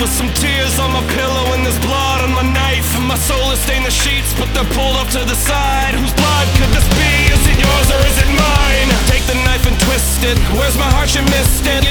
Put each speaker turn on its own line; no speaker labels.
with some tears on my pillow and there's blood on my knife. And my soul has stained the sheets, but they're pulled off to the side. Whose blood could this be? Is it yours or is it mine? Take the knife and twist it. Where's my heart? You missed it.